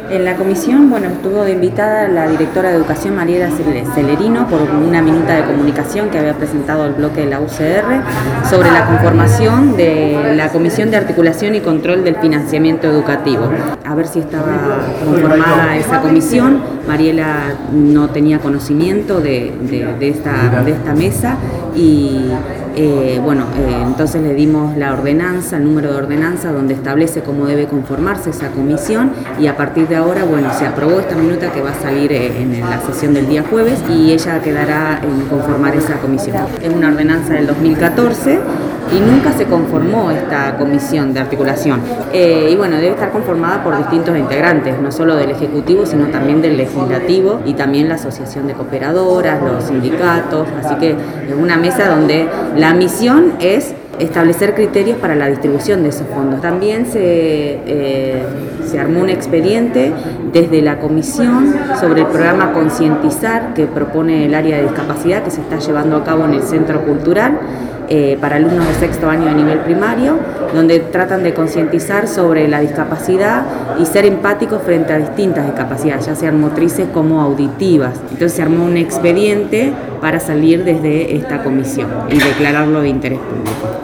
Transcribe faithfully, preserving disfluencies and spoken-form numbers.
En la comisión, bueno, estuvo de invitada la directora de Educación, Mariela Celerino, por una minuta de comunicación que había presentado el bloque de la U C R sobre la conformación de la Comisión de Articulación y Control del Financiamiento Educativo. A ver si estaba conformada esa comisión. Mariela no tenía conocimiento de, de, de, esta, de esta mesa y eh, bueno, eh, entonces le dimos la ordenanza, el número de ordenanza donde establece cómo debe conformarse esa comisión, y a partir de ahora, bueno, se aprobó esta minuta que va a salir en la sesión del día jueves y ella quedará en conformar esa comisión. Es una ordenanza del dos mil catorce y nunca se conformó esta comisión de articulación. Eh, y bueno, debe estar conformada por distintos integrantes, no solo del Ejecutivo, sino también del Legislativo y también la Asociación de Cooperadoras, los sindicatos, así que es una mesa donde la misión es establecer criterios para la distribución de esos fondos. También se, eh, se armó un expediente desde la comisión sobre el programa Concientizar que propone el área de discapacidad que se está llevando a cabo en el Centro Cultural eh, para alumnos de sexto año de nivel primario, donde tratan de concientizar sobre la discapacidad y ser empáticos frente a distintas discapacidades, ya sean motrices como auditivas. Entonces se armó un expediente para salir desde esta comisión y declararlo de interés público.